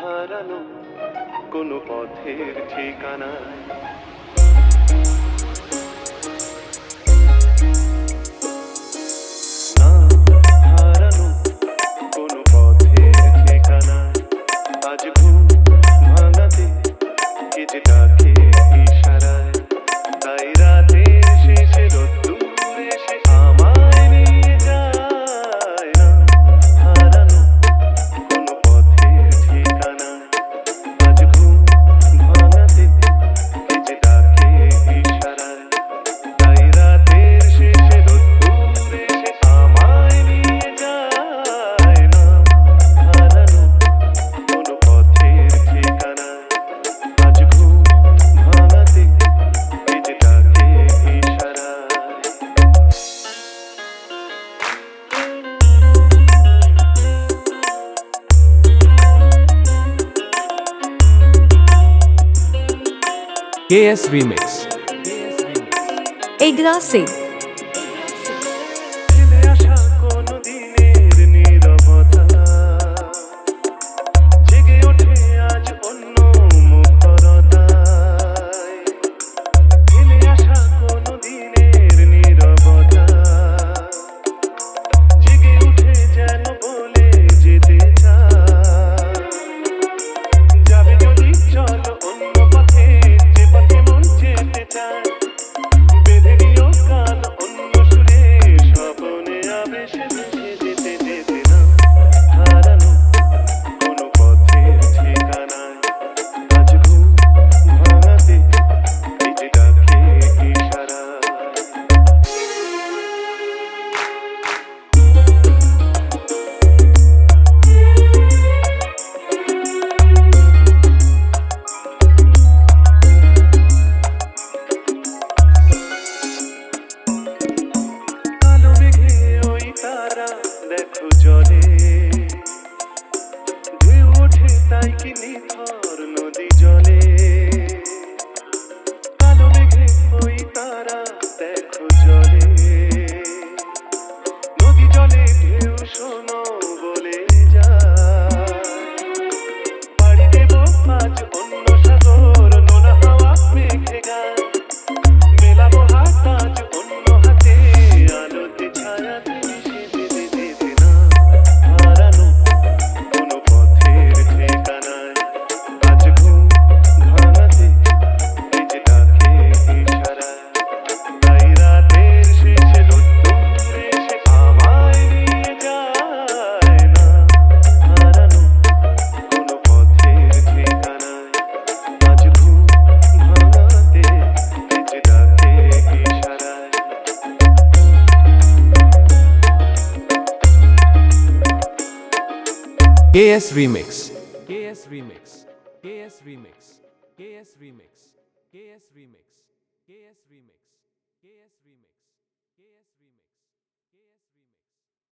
হারানো কোনো পথের ঠিকানায়। না হারানো কোনো পথের ঠিকানায়, আজ ঘুম ভাঙাতে কে যে ডাকে ইশারায়। তাই রাতের শেষে রোদ্দুর এসে আমায় নিয়ে যায়। না হারানো কোনো পথের ঠিকানায়, আজ ঘুম ভাঙাতে কে যে ডাকে ইশারায়। তাই রাতের শেষে রোদ্দুর এসে আমায় নিয়ে যায়। না হারানো কোনো পথের ঠিকানায়, আজ ঘুম ভাঙাতে কে যে ডাকে ইশারায়। KS Remix. Ignacy. ফেলে আসা কোনো দিনের নীরবতা জেগে ওঠে আজ অন্য মুখরতায়। ফেলে আসা কোনো দিনের নীরবতা জেগে উঠে যেন বলে যেতে চায়। যাবে যদি চলো অন্য পথে, যে পথে মন যেতে চায়। বেঁধে নিও কান অন্য সুরে, স্বপনে আবেশে ভেসে যেতে যেতে। না হারানো কোনো পথের ঠিকানায়, আজ ঘুম ভাঙাতে কে যে ডাকে ইশারায়। কালো মেঘে ওই তারা দেখো জলে, ঢেউ ওঠে তাই কি নিথর নদী জলে। কালো মেঘে ওই তারা দেখো জলে, নদী জলে ঢেউ শোনো বলে যায়। পাড়ি দেব আজ অন্য সাগর, নোনা হাওয়া মেঘে গায়। মেলাবো হাত আজ অন্য হাতে, আলোতে ছায়াতে মিশে যেতে যেতে। না হারানো কোনো পথের ঠিকানায়, আজ ঘুম ভাঙাতে কে যে ডাকে ইশারায়। তাই রাতের শেষে রোদ্দুর এসে আমায় নিয়ে যায়। না হারানো কোনো পথের ঠিকানায়, আজ ঘুম ভাঙাতে কে যে ডাকে ইশারায়। KS Remix. KS Remix. KS Remix. KS Remix. KS Remix. KS Remix. KS Remix. KS